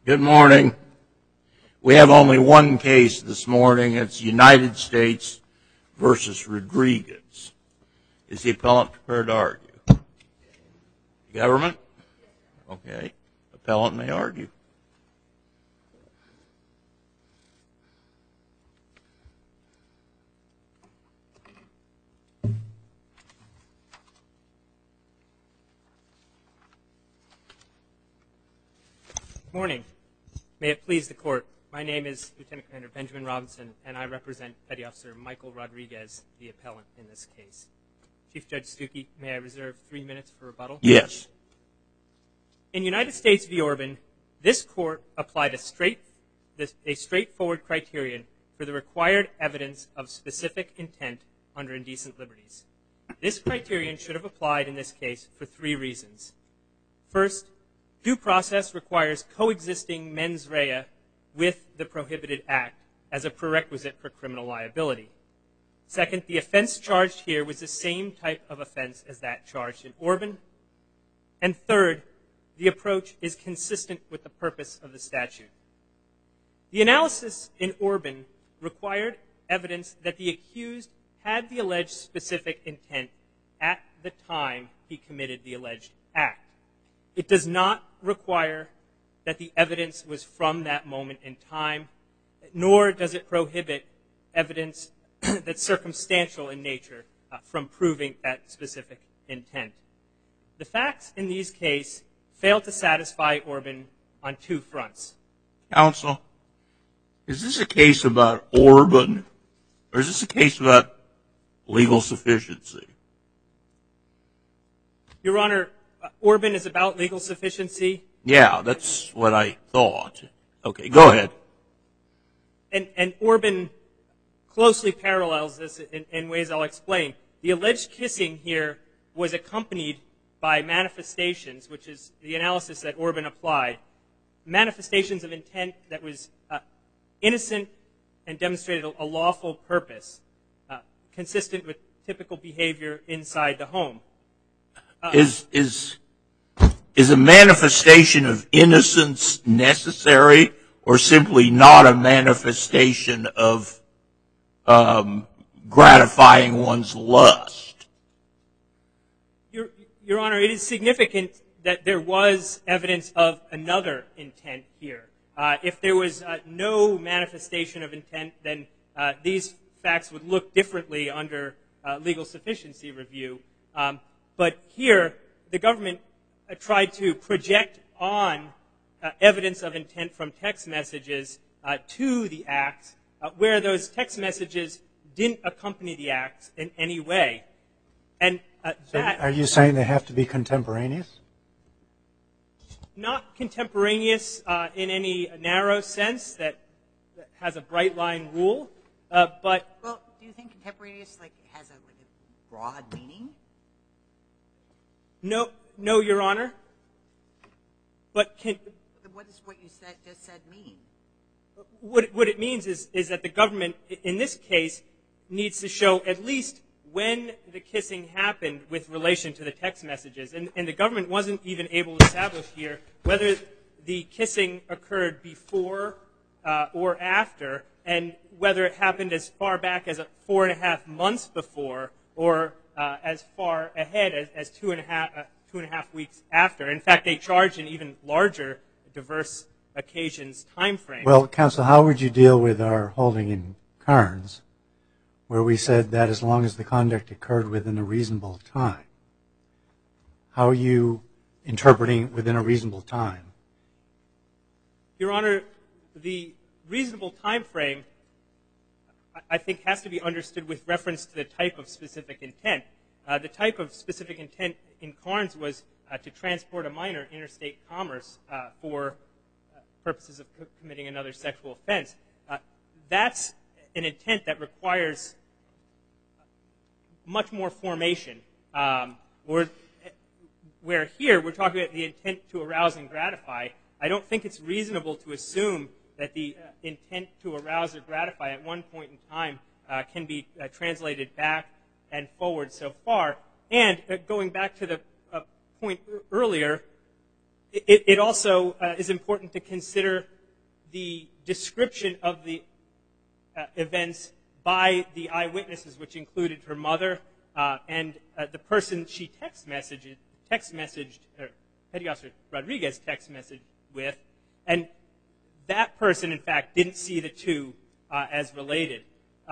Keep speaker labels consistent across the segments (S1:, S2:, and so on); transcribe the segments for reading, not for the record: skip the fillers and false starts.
S1: Good morning. We have only one case this morning. It's United States versus Rodriguez. Is the appellant prepared to argue? Government? Okay. Appellant may argue.
S2: Good morning. May it please the court. My name is Lieutenant Commander Benjamin Robinson, and I represent Petty Officer Michael Rodriguez, the appellant in this case. Chief Judge Stuckey, may I reserve 3 minutes for rebuttal?
S1: Yes.
S2: In United States v. Orban, this court applied a straightforward criterion for the required evidence of specific intent under indecent liberties. This criterion should have applied in this case for 3 reasons. First, due process requires coexisting mens rea with the prohibited act as a prerequisite for criminal liability. Second, the offense charged here was the same type of offense as that charged in Orban. And third, the approach is consistent with the purpose of the statute. The analysis in Orban required evidence that the accused had the alleged specific intent at the time he committed the alleged act. It does not require that the evidence was from that moment in time, nor does it prohibit evidence that's circumstantial in nature from proving that specific intent. The facts in these cases fail to satisfy Orban on 2 fronts.
S1: Counsel, is this a case about Orban, or is this a case about legal sufficiency?
S2: Your Honor, Orban is about legal sufficiency.
S1: Yeah, that's what I thought. Okay, go ahead.
S2: And Orban closely parallels this in ways I'll explain. The alleged kissing here was accompanied by manifestations, which is the analysis that Orban applied, manifestations of intent that was innocent and demonstrated a lawful purpose, consistent with typical behavior inside the home.
S1: Is a manifestation of innocence necessary, or simply not a manifestation of gratifying one's lust?
S2: Your Honor, it is significant that there was evidence of another intent here. If there was no manifestation of intent, then these facts would look differently under legal sufficiency review. But here, the government tried to project on evidence of intent from text messages to the acts, where those text messages didn't accompany the acts in any way. And
S3: are you saying they have to be contemporaneous?
S2: Not contemporaneous in any narrow sense that has a bright line rule, but...
S4: Well, do you think contemporaneous has a broad meaning?
S2: No, Your Honor. But
S4: what does what you just said mean?
S2: What it means is that the government, in this case, needs to show at least when the kissing happened with relation to the text messages. And the government wasn't even able to establish here whether the kissing occurred before or after, and whether it happened as far back as 4.5 months before, or as far ahead as 2.5 weeks after. In fact, they charged an even larger diverse occasions time frame.
S3: Well, counsel, how would you deal with our holding in Carnes, where we said that as long as the conduct occurred within a reasonable time? How are you interpreting within a reasonable time?
S2: Your Honor, the reasonable time frame, I think, has to be understood with reference to the type of specific intent. The type of specific intent in Carnes was to transport a minor interstate commerce for purposes of committing another sexual offense. That's an intent that requires much more formation. Where here we're talking about the intent to arouse and gratify, I don't think it's reasonable to assume that the intent to arouse or gratify at one point in time can be translated back and forward so far. And going back to the point earlier, It also is important to consider the description of the events by the eyewitnesses, which included her mother and the person she text messaged, or Petty Officer Rodriguez text messaged with, and that person, in fact, didn't see the two as related.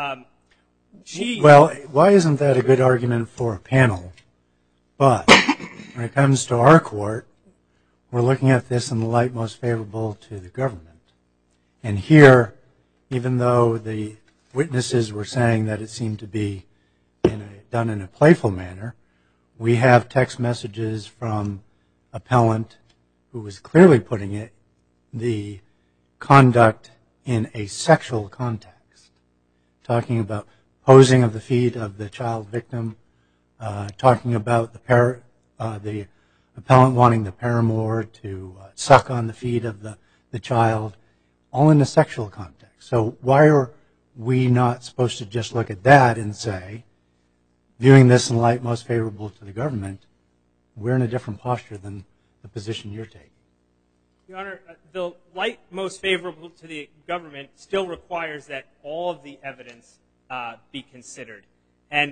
S3: Well, why isn't that a good argument for a panel? But when it comes to our court, we're looking at this in the light most favorable to the government. And here, even though the witnesses were saying that it seemed to be done in a playful manner, we have text messages from appellant who was clearly putting the conduct in a sexual context, talking about posing of the feet of the child victim, talking about the appellant wanting the paramour to suck on the feet of the child, all in a sexual context. So why are we not supposed to just look at that and say, viewing this in light most favorable to the government, we're in a different posture than the position you're taking?
S2: Your Honor, the light most favorable to the government still requires that all of the evidence be considered. And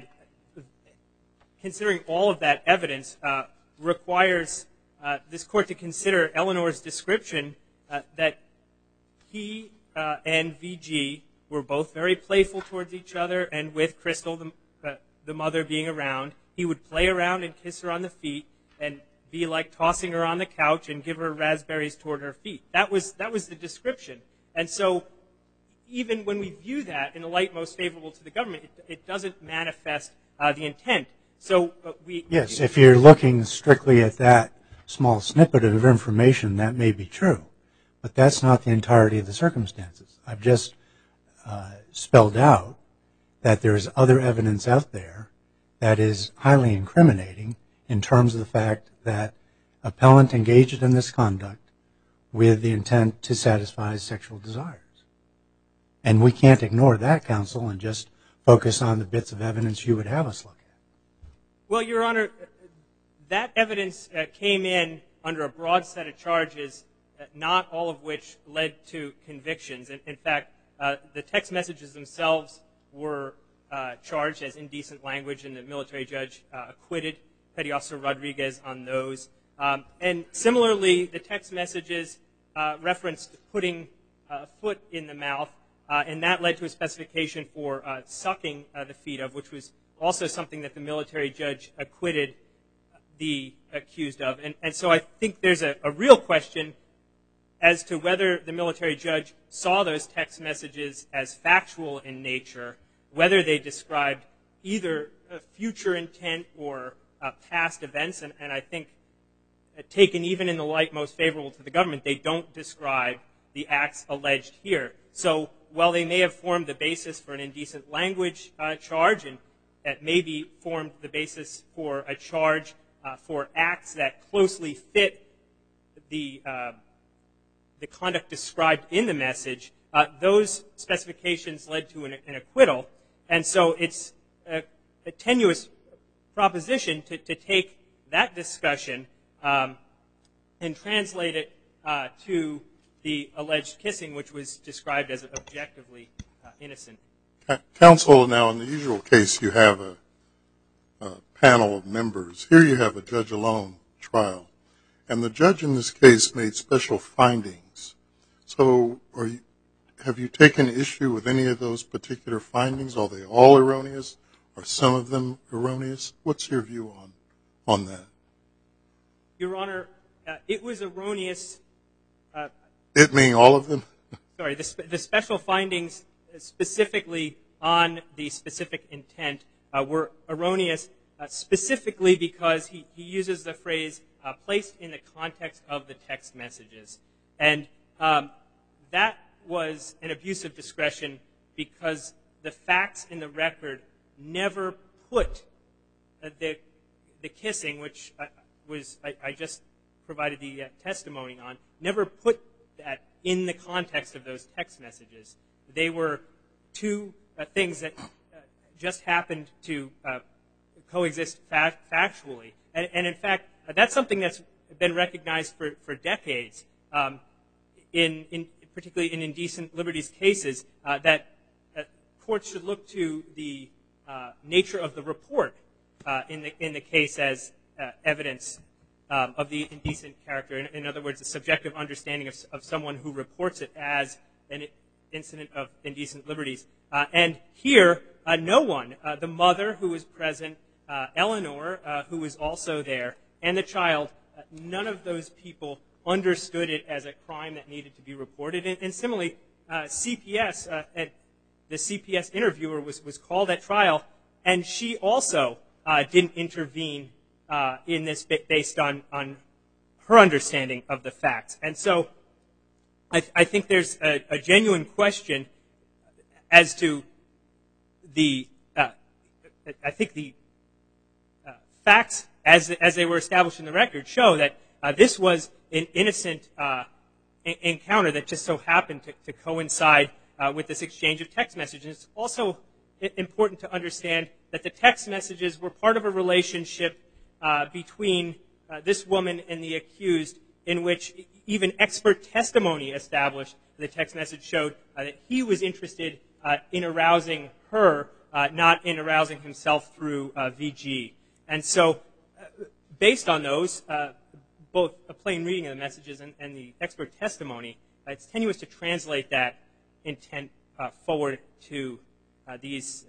S2: considering all of that evidence requires this court to consider Eleanor's description that he and VG were both very playful towards each other, and with Crystal, the mother, being around, he would play around and kiss her on the feet and be like tossing her on the couch and give her raspberries toward her feet. That was the description. And so even when we view that in the light most favorable to the government, it doesn't manifest the intent. So
S3: Yes, if you're looking strictly at that small snippet of information, that may be true. But that's not the entirety of the circumstances. I've just spelled out that there's other evidence out there that is highly incriminating in terms of the fact that appellant engaged in this conduct with the intent to satisfy his sexual desires. And we can't ignore that, counsel, and just focus on the bits of evidence you would have us look at.
S2: Well, Your Honor, that evidence came in under a broad set of charges, not all of which led to convictions. In fact, the text messages themselves were charged as indecent language, and the military judge acquitted Petty Officer Rodriguez on those. And similarly, the text messages referenced putting a foot in the mouth, and that led to a specification for sucking the feet of, which was also something that the military judge acquitted the accused of. And so I think there's a real question as to whether the military judge saw those text messages as factual in nature, whether they described either a future intent or past events. And I think, taken even in the light most favorable to the government, they don't describe the acts alleged here. So while they may have formed the basis for an indecent language charge, and that maybe formed the basis for a charge for acts that closely fit the conduct described in the message, those specifications led to an acquittal. And so it's a tenuous proposition to take that discussion and translate it to the alleged kissing, which was described as objectively innocent.
S5: Counsel, now in the usual case you have a panel of members. Here you have a judge alone trial. And the judge in this case made special findings. So have you taken issue with any of those particular findings? Are they all erroneous? Are some of them erroneous? What's your view on that?
S2: Your Honor, it was erroneous.
S5: It mean all of them?
S2: Sorry, the special findings specifically on the specific intent were erroneous, specifically because he uses the phrase placed in the context of the text messages. And that was an abuse of discretion because the facts in the record never put the kissing, which I just provided the testimony on, never put that in the context of those text messages. They were two things that just happened to coexist factually. And in fact, that's something that's been recognized for decades, particularly in indecent liberties cases, that courts should look to the nature of the report in the case as evidence of the indecent character. In other words, a subjective understanding of someone who reports it as an incident of indecent liberties. And here, no one, the mother who was present, Eleanor, who was also there, and the child, none of those people understood it as a crime that needed to be reported. And similarly, CPS, the CPS interviewer was called at trial, and she also didn't intervene in this based on her understanding of the facts. And so I think there's a genuine question as to the facts as they were established in the record show that this was an innocent encounter that just so happened to coincide with this exchange of text messages. It's also important to understand that the text messages were part of a relationship between this woman and the accused, in which even expert testimony established the text message showed that he was interested in arousing her, not in arousing himself through VG. And so based on those, both a plain reading of the messages and the expert testimony, it's tenuous to translate that intent forward to these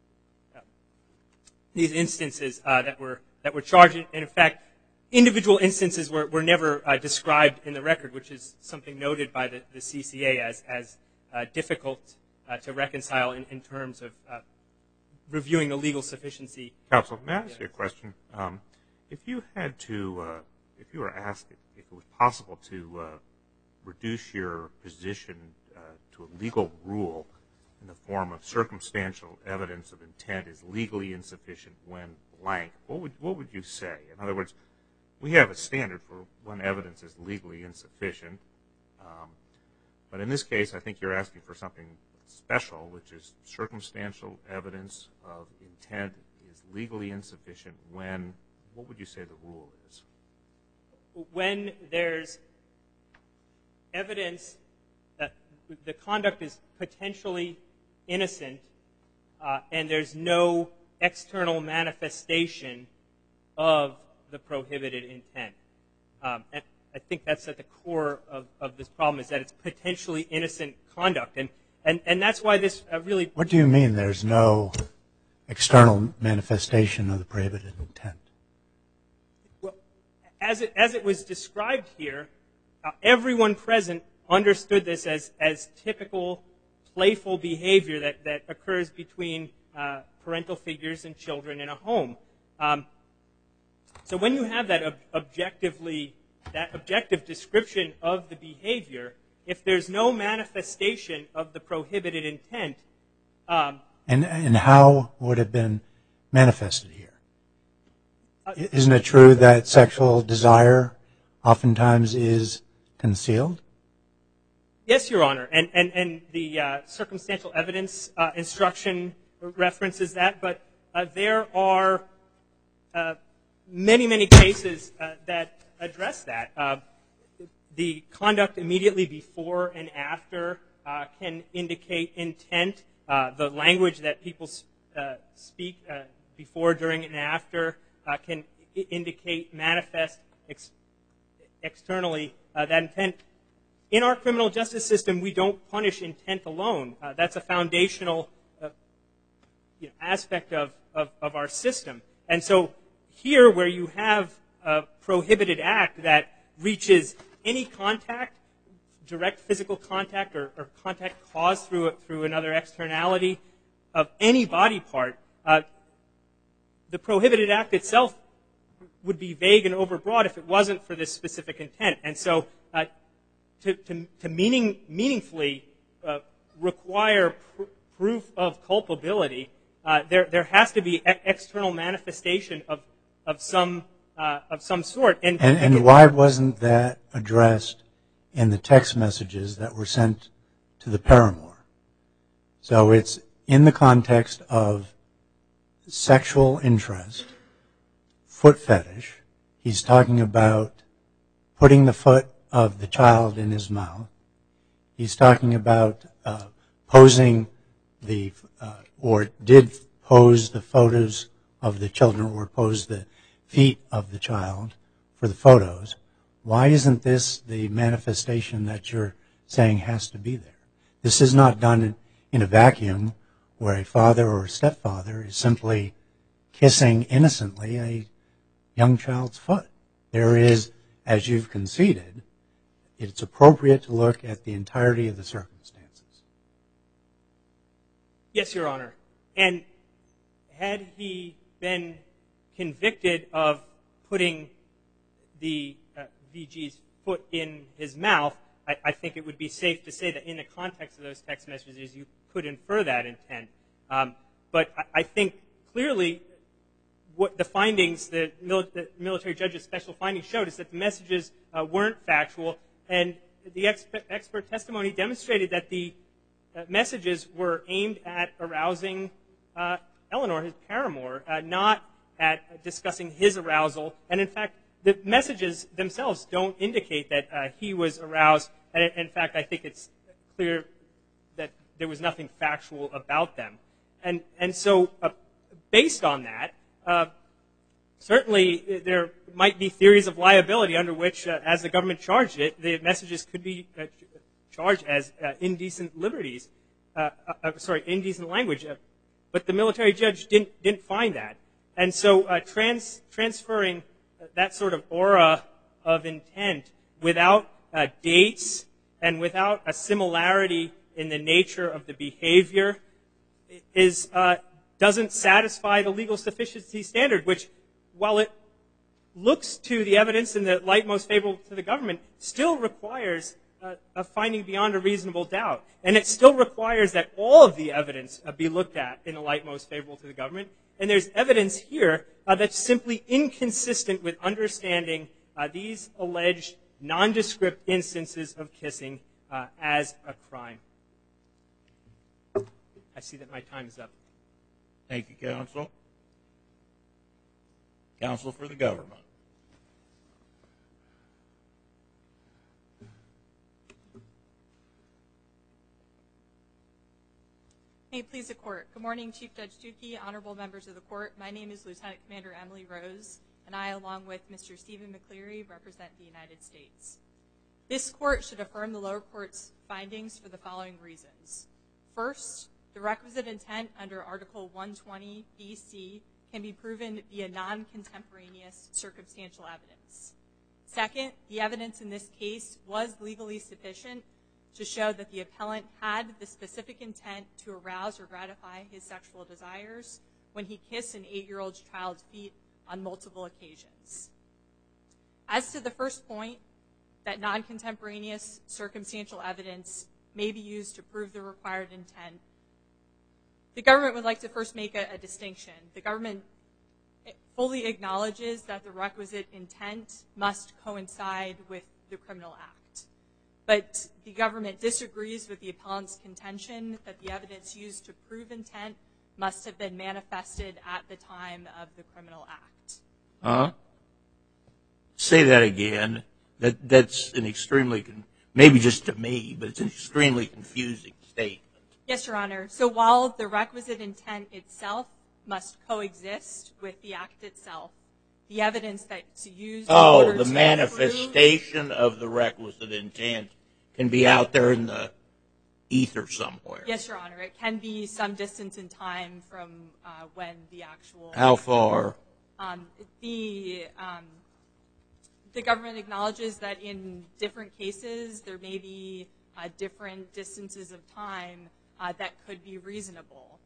S2: instances that were charged. And in fact, individual instances were never described in the record, which is something noted by the CCA as difficult to reconcile in terms of reviewing the legal sufficiency.
S6: Counsel, may I ask you a question? If you were asked if it was possible to reduce your position to a legal rule in the form of circumstantial evidence of intent is legally insufficient when blank, what would you say? In other words, we have a standard for when evidence is legally insufficient, but in this case I think you're asking for something special, which is circumstantial evidence of intent is legally insufficient when, what would you say the rule is?
S2: When there's evidence that the conduct is potentially innocent and there's no external manifestation of the prohibited intent. And I think that's at the core of this problem, is that it's potentially innocent conduct. And that's why this really...
S3: What do you mean there's no external manifestation of the prohibited intent?
S2: Well, as it was described here, everyone present understood this as typical playful behavior that occurs between parental figures and children in a home. So when you have that objective description of the behavior, if there's no manifestation of the prohibited intent... And
S3: how would it have been manifested here? Isn't it true that sexual desire oftentimes is concealed?
S2: Yes, Your Honor, and the circumstantial evidence instruction references that, but there are many, many cases that address that. The conduct immediately before and after can indicate intent. The language that people speak before, during, and after can indicate, manifest externally that intent. In our criminal justice system, we don't punish intent alone. That's a foundational aspect of our system. And so here, where you have a prohibited act that reaches any contact, direct physical contact or contact caused through another externality of any body part, the prohibited act itself would be vague and overbroad if it wasn't for this specific intent. And so to meaningfully require proof of culpability, there has to be external manifestation of some sort.
S3: And why wasn't that addressed in the text messages that were sent to the paramour? So it's in the context of sexual interest, foot fetish. He's talking about putting the foot of the child in his mouth. He's talking about posing or did pose the photos of the children or pose the feet of the child for the photos. Why isn't this the manifestation that you're saying has to be there? This is not done in a vacuum where a father or a stepfather is simply kissing innocently a young child's foot. There is, as you've conceded, it's appropriate to look at the entirety of the circumstances.
S2: Yes, Your Honor. And had he been convicted of putting the VG's foot in his mouth, I think it would be safe to say that in the context of those text messages, you could infer that intent. But I think clearly what the findings, the military judge's special findings showed is that the messages weren't factual, and the expert testimony demonstrated that the messages were aimed at arousing Eleanor, his paramour, not at discussing his arousal. And in fact, the messages themselves don't indicate that he was aroused. And in fact, I think it's clear that there was nothing factual about them. And so based on that, certainly there might be theories of liability under which, as the government charged it, the messages could be charged as indecent liberties, indecent language. But the military judge didn't find that. And so transferring that sort of aura of intent without dates and without a similarity in the nature of the behavior doesn't satisfy the legal sufficiency standard, which, while it looks to the evidence in the light most favorable to the government, still requires a finding beyond a reasonable doubt. And it still requires that all of the evidence be looked at in the light most favorable to the government. And there's evidence here that's simply inconsistent with understanding these alleged nondescript instances of kissing as a crime. I see that my time is up.
S1: Thank you, counsel. Counsel for the government.
S7: May it please the court. Good morning, Chief Judge Tukey, honorable members of the court. My name is Lieutenant Commander Emily Rose, and I, along with Mr. Stephen McCleary, represent the United States. This court should affirm the lower court's findings for the following reasons. First, the requisite intent under Article 120 B.C. can be proven via non-contemporaneous circumstantial evidence. Second, the evidence in this case was legally sufficient to show that the appellant had the specific intent to arouse or gratify his sexual desires when he kissed an 8-year-old child's feet on multiple occasions. As to the first point, that non-contemporaneous circumstantial evidence may be used to prove the required intent, the government would like to first make a distinction. The government fully acknowledges that the requisite intent must coincide with the criminal act. But the government disagrees with the appellant's contention that the evidence used to prove intent must have been manifested at the time of the criminal act.
S1: Say that again. That's an extremely, maybe just to me, but it's an extremely confusing statement.
S7: Yes, Your Honor. So while the requisite intent itself must coexist with the act itself, the evidence that's used in order to
S1: the manifestation of the requisite intent can be out there in the ether somewhere.
S7: Yes, Your Honor. It can be some distance in time from when the actual...
S1: How far?
S7: The government acknowledges that in different cases there may be different distances of time that could be reasonable.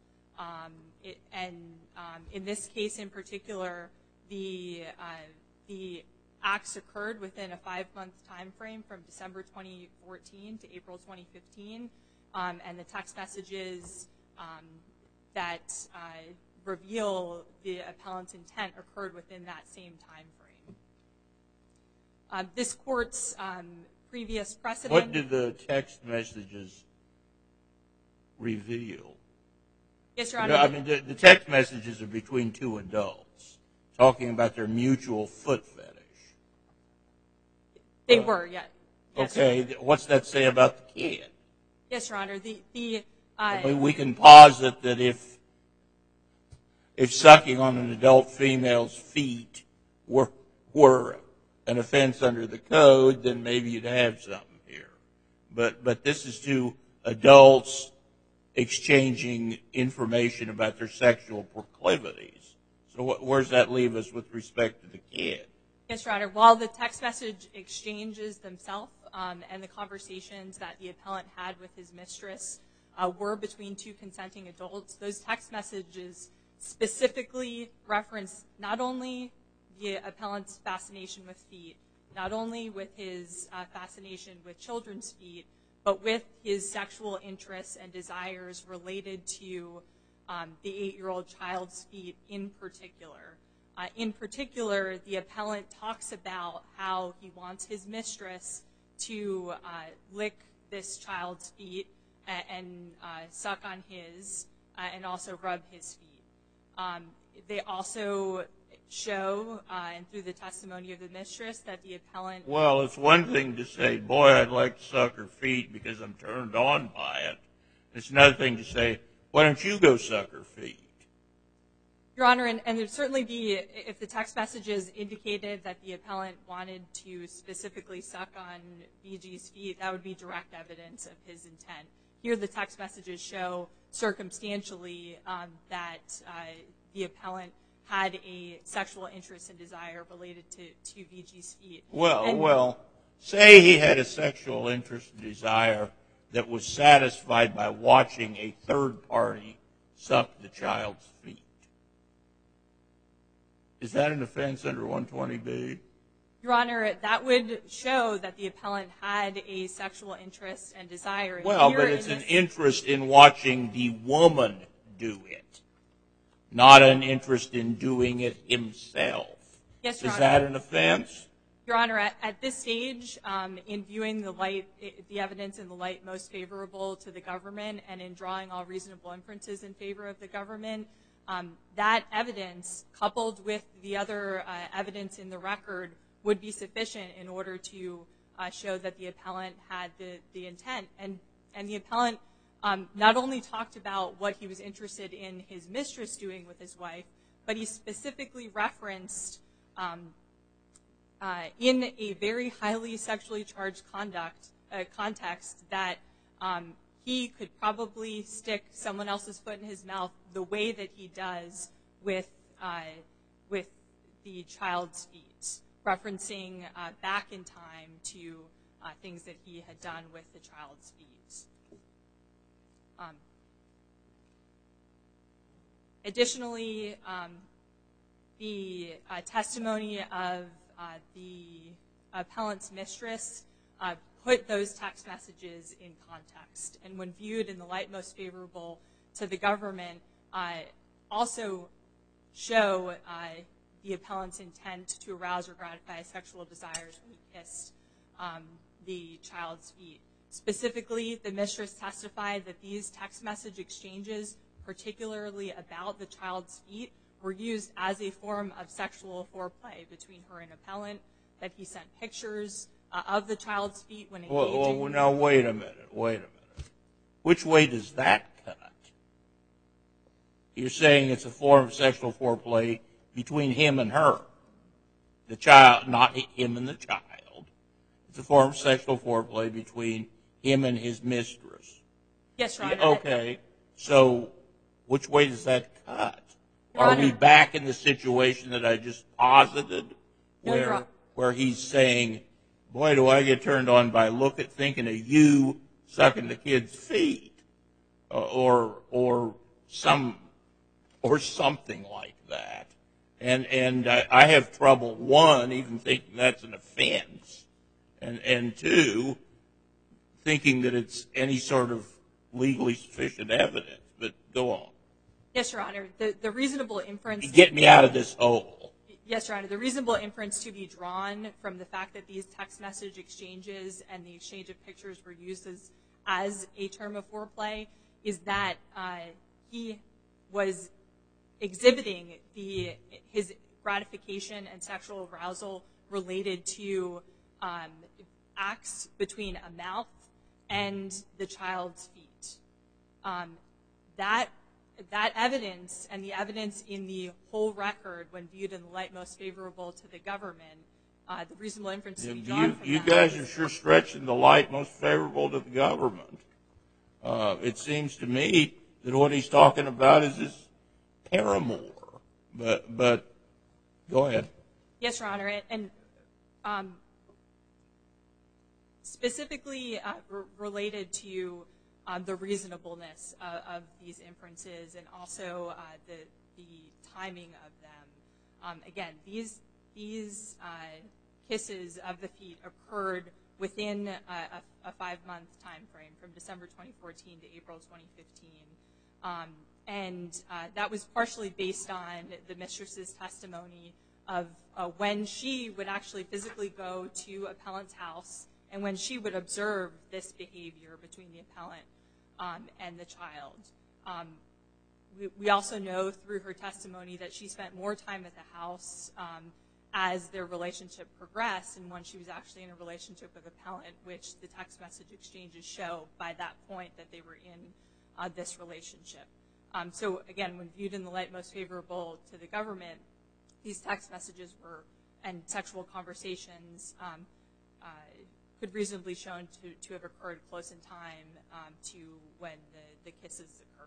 S7: In this case in particular, the acts occurred within a 5-month time frame from December 2014 to April 2015, and the text messages that reveal the appellant's intent occurred within that same time frame. This court's previous precedent...
S1: What did the text messages reveal?
S7: Yes, Your Honor.
S1: I mean, the text messages are between two adults talking about their mutual foot fetish.
S7: They were, yeah. Yes,
S1: Okay, what's that say about the kid?
S7: Yes, Your Honor.
S1: We can posit that if sucking on an adult female's feet were an offense under the code, then maybe you'd have something here. But this is to adults exchanging information about their sexual proclivities. So where's that leave us with respect to the kid?
S7: Yes, Your Honor. While the text message exchanges themselves and the conversations that the appellant had with his mistress were between two consenting adults, those text messages specifically reference not only the appellant's fascination with feet, not only with his fascination with children's feet, but with his sexual interests and desires related to the 8-year-old child's feet in particular. In particular, the appellant talks about how he wants his mistress to lick this child's feet and suck on his and also rub his feet. They also show, and through the testimony of the mistress, that the appellant...
S1: Well, it's one thing to say, boy, I'd like to suck her feet because I'm turned on by it. It's another thing to say, why don't you go suck her feet?
S7: Your Honor, and there'd certainly be, if the text messages indicated that the appellant wanted to specifically suck on BG's feet, that would be direct evidence of his intent. Here the text messages show circumstantially that the appellant had a sexual interest and desire related to BG's feet.
S1: Well, say he had a sexual interest and desire that was satisfied by watching a third party suck the child's feet. Is that an offense under 120B?
S7: Your Honor, that would show that the appellant had a sexual interest and desire.
S1: Well, but it's an interest in watching the woman do it, not an interest in doing it himself.
S7: Yes, Your Honor.
S1: Is that an offense?
S7: Your Honor, at this stage, in viewing the evidence in the light most favorable to the government and in drawing all reasonable inferences in favor of the government, that evidence, coupled with the other evidence in the record, would be sufficient in order to show that the appellant had the intent. And the appellant not only talked about what he was interested in his mistress doing with his wife, but he specifically referenced in a very highly sexually charged context that he could probably stick someone else's foot in his mouth the way that he does with the child's feet, referencing back in time to things that he had done with the child's feet. Additionally, the testimony of the appellant's mistress put those text messages in context, and when viewed in the light most favorable to the government, also show the appellant's intent to arouse or gratify sexual desires when he kissed the child's feet. Specifically, the mistress testified that these text message exchanges, particularly about the child's feet, were used as a form of sexual foreplay between her and appellant, that he sent pictures of the child's feet when engaging.
S1: Well, now, wait a minute. Which way does that cut? You're saying it's a form of sexual foreplay between him and her, the child, not him and the child. It's a form of sexual foreplay between him and his mistress.
S7: Yes, Your Honor.
S1: Okay, so which way does that cut?
S7: Your
S1: Are
S7: Honor.
S1: we back in the situation that I just posited,
S7: No, Your Honor.
S1: where he's saying, boy, do I get turned on by thinking of you sucking the kid's feet, or something like that. And I have trouble, one, even thinking that's an offense, and two, thinking that it's any sort of legally sufficient evidence. But go on.
S7: Yes, Your Honor. The reasonable inference...
S1: Get me out of this hole.
S7: Yes, Your Honor. The reasonable inference to be drawn from the fact that these text message exchanges and the exchange of pictures were used as a term of foreplay is that he was exhibiting his gratification and sexual arousal related to acts between a mouth and the child's feet. That evidence and the evidence in the whole record, when viewed in the light most favorable to the government, the reasonable inference to be drawn from that.
S1: You guys are sure stretching the light most favorable to the government. It seems to me that what he's talking about is his paramour. But go ahead.
S7: Yes, Your Honor. And specifically related to the reasonableness of these inferences and also the timing of them. Again, these kisses of the feet occurred within a 5-month time frame, from December 2014 to April 2015. And that was partially based on the mistress's testimony of when she would actually physically go to appellant's house and when she would observe this behavior between the appellant and the child. We also know through her testimony that she spent more time at the house as their relationship progressed and when she was actually in a relationship with appellant, which the text message exchanges show by that point that they were in this relationship. So again, when viewed in the light most favorable to the government, these text messages and sexual conversations could reasonably shown to have occurred close in time to when the kisses occurred.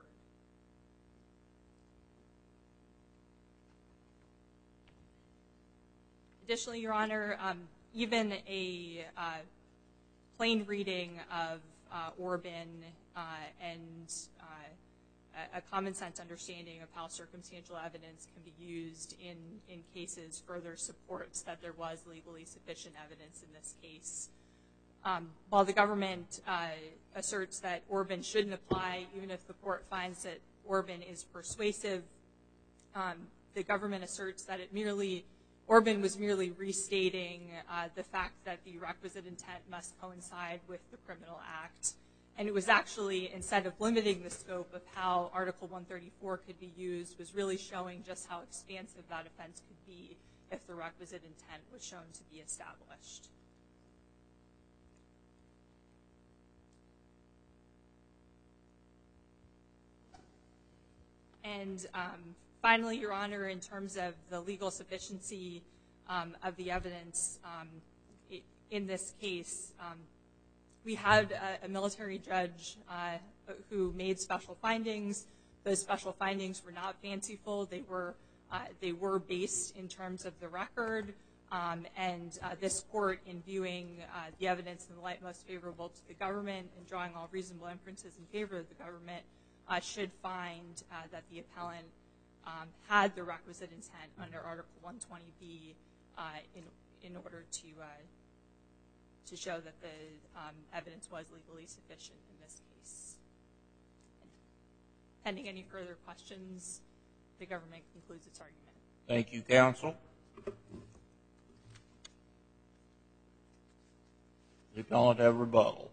S7: Additionally, Your Honor, even a plain reading of Orban and a common sense understanding of how circumstantial evidence can be used in cases further supports that there was legally sufficient evidence in this case. While the government asserts that Orban shouldn't apply, even if the court finds that Orban is persuasive, the government asserts that Orban was merely restating the fact that the requisite intent must coincide with the criminal act. And it was actually, instead of limiting the scope of how Article 134 could be used, was really showing just how expansive that offense could be if the requisite intent was shown to be established. And finally, Your Honor, in terms of the legal sufficiency of the evidence in this case, we had a military judge who made special findings. Those special findings were not fanciful. They were based in terms of the record. And this court, in viewing the evidence in the light most favorable to the government and drawing all reasonable inferences in favor of the government, should find that the appellant had the requisite intent under Article 120B in order to show that the evidence was legally sufficient in this case. Pending any further questions, the government concludes its argument.
S1: Thank you, counsel. The appellant have rebuttal.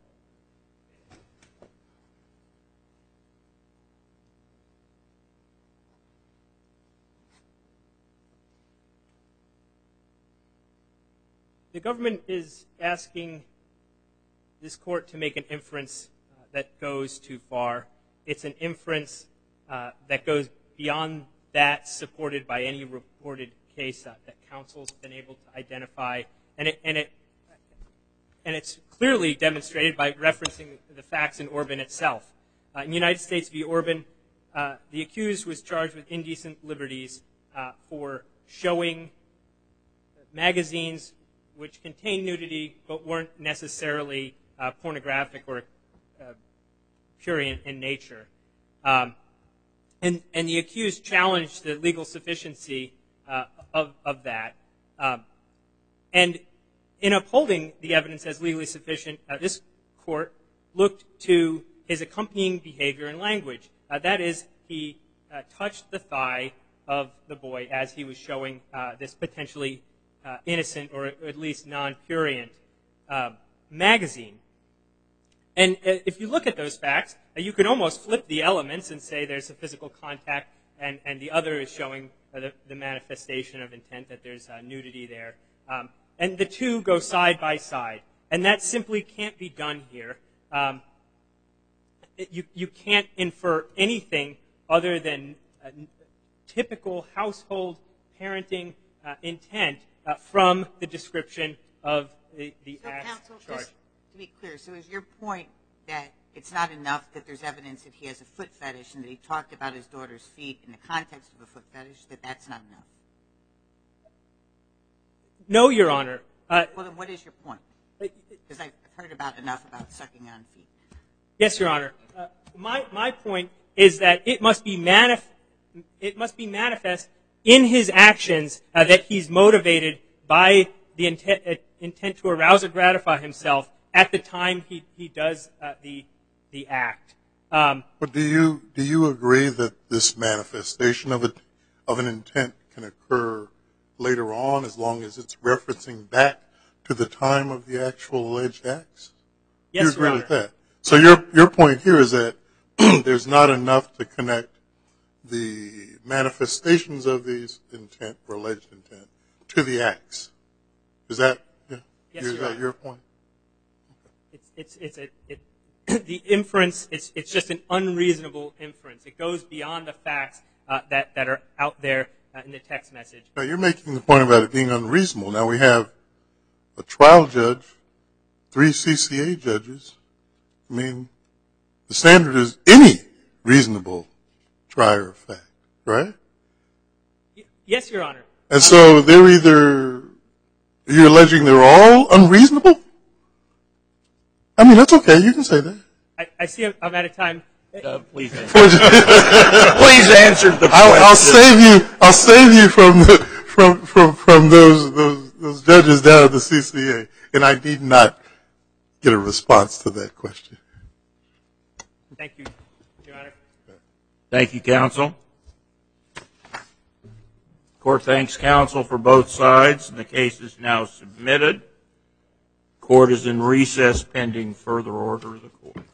S2: The government is asking this court to make an inference that goes too far. It's an inference that goes beyond that supported by any reported case that counsel's been able to identify. And it's clearly demonstrated by referencing the facts in Orban itself. In the United States v. Orban, the accused was charged with indecent liberties for showing magazines which contained nudity but weren't necessarily pornographic or prurient in nature. And the accused challenged the legal sufficiency of that. And in upholding the evidence as legally sufficient, this court looked to his accompanying behavior and language. That is, he touched the thigh of the boy as he was showing this potentially innocent or at least non-prurient magazine. And if you look at those facts, you could almost flip the elements and say there's a physical contact and the other is showing the manifestation of intent that there's nudity there. And the two go side by side. And that simply can't be done here. You can't infer anything other than typical household parenting intent from the description of the acts
S4: Counsel,
S2: charged.
S4: just to be clear, so is your point that it's not enough that there's evidence that he has a foot fetish and that he talked about his daughter's feet in the context of a foot fetish, that that's not enough?
S2: No, Your Honor.
S4: Well, then what is your point? Because I've heard enough about sucking on feet.
S2: Yes, Your Honor. My point is that it must be manifest in his actions that he's motivated by the intent to arouse or gratify himself at the time he does the act.
S5: But do you agree that this manifestation of an intent can occur later on as long as it's referencing back to the time of the actual alleged acts?
S2: Yes,
S5: you
S2: Your
S5: agree with
S2: Honor.
S5: that? So your point here is that there's not enough to connect the manifestations of these intent or alleged intent to the acts. Is that your point?
S2: The inference, it's just an unreasonable inference. It goes beyond the facts that are out there in the text message.
S5: Now, you're making the point about it being unreasonable. Now, we have a trial judge, 3 CCA judges. I mean, the standard is any reasonable trier of fact, right?
S2: Yes, Your Honor.
S5: And so you're alleging they're all unreasonable? I mean, that's okay. You can say that.
S2: I see I'm out of time.
S1: Please answer the question.
S5: I'll save you from those judges down at the CCA, and I need not get a response to that question.
S2: Thank you, Your Honor.
S1: Thank you, counsel. Court thanks counsel for both sides, and the case is now submitted. Court is in recess pending further order of the court.